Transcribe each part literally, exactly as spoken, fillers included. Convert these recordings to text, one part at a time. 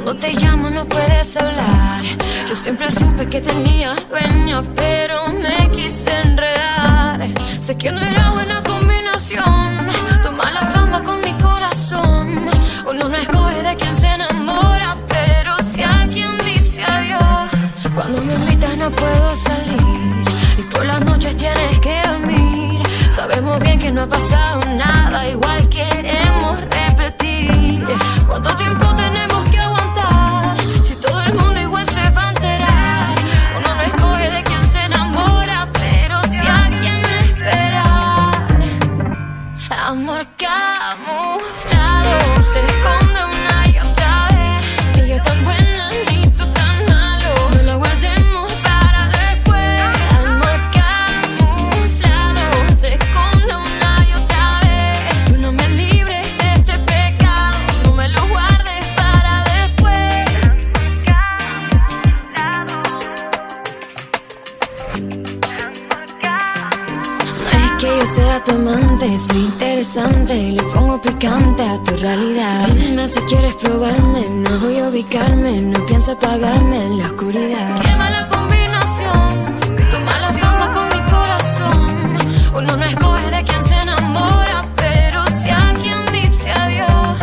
Cuando te llamo no puedes hablar. Yo siempre supe que tenía dueña, pero me quise enredar. Sé que no era buena combinación, tu mala fama con mi corazón. Uno no escoge de quién se enamora, pero si a quien dice adiós. Cuando me invitas no puedo salir y por las noches tienes que dormir. Sabemos bien que no ha pasado nada, igual queremos repetir. ¿Cuánto tiempo tenemos que aguantar? Si todo el mundo igual se va a enterar. Uno no escoge de quién se enamora, pero si a quién esperar. Amor camuflado se esconde una y otra vez. Si yo tan buena ni tú tan malo, no lo guardemos para después. Amor camuflado se esconde una y otra vez. Tú no me libres de este pecado, no me lo guardes para después. No es que yo sea tu amante, soy interesante, le pongo picante a tu realidad. Dime si quieres probarme, no voy a ubicarme, no pienso apagarme en la oscuridad. Qué mala combinación, tu mala fama con mi corazón. Uno no escoge de quién se enamora, pero si a quien dice adiós.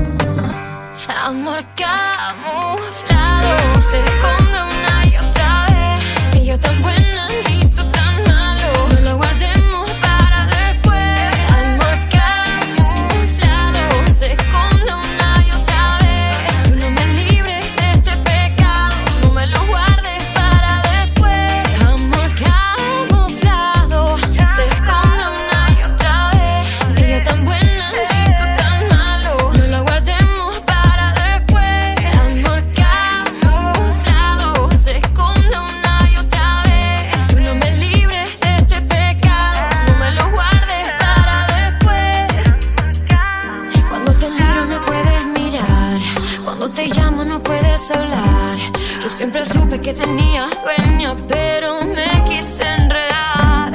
Amor camuflado se esconde una y otra vez. Si yo tan buena ni tú tan malo, no lo guardemos para después. Amor camuflado se esconde una y otra vez. Tú no me libres de este pecado, no me lo guardes para después. Amor camuflado se esconde una y otra vez. Si yo tan buena ni tú tan malo, no lo guardemos para después. Amor camuflado se esconde una y otra vez. Tú no me libres de este pecado, no me lo guardes para después. Cuando te miro no puedes mirar, cuando te llamo no puedes hablar. Yo siempre supe que tenía dueña, pero me quise enredar.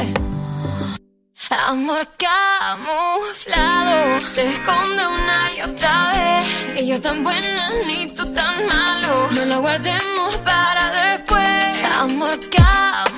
Amor camuflado se esconde una y otra vez. Y yo tan buena ni tú tan malo, no lo guardemos para después. Amor camuflado